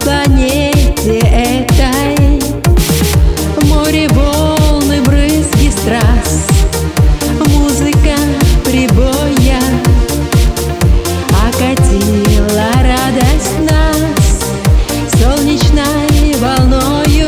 планете этой. Море, волны, брызги страз, музыка прибоя окатила радость нас солнечной волною.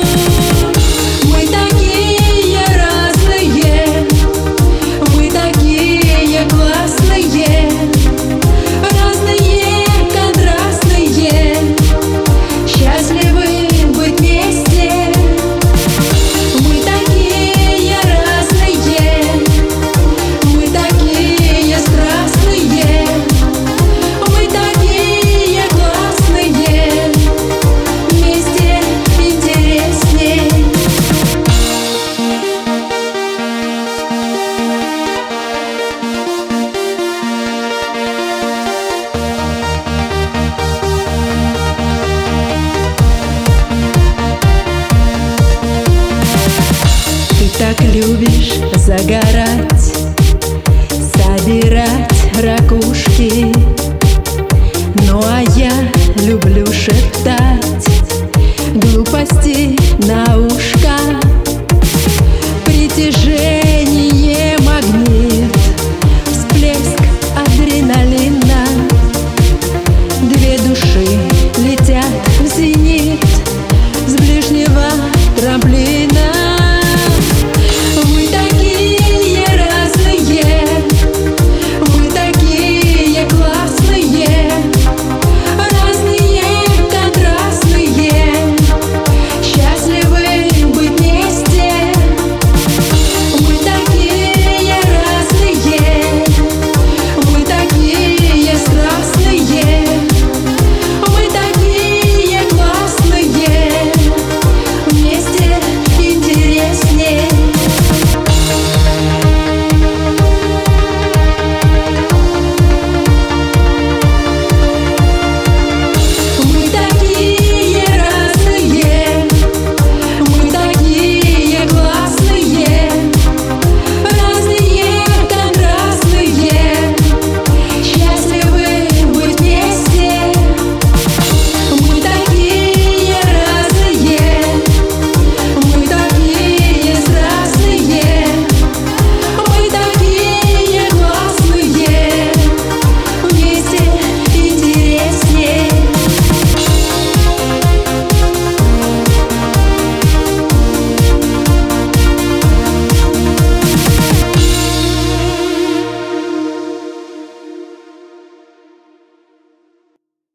Мы такие разные, мы такие классные, разные, контрастные, счастливы быть вместе. Мы такие разные, мы такие страстные, мы такие классные, вместе интересней. Ты так любишь загорать, собирать ракушки, ну а я люблю шептать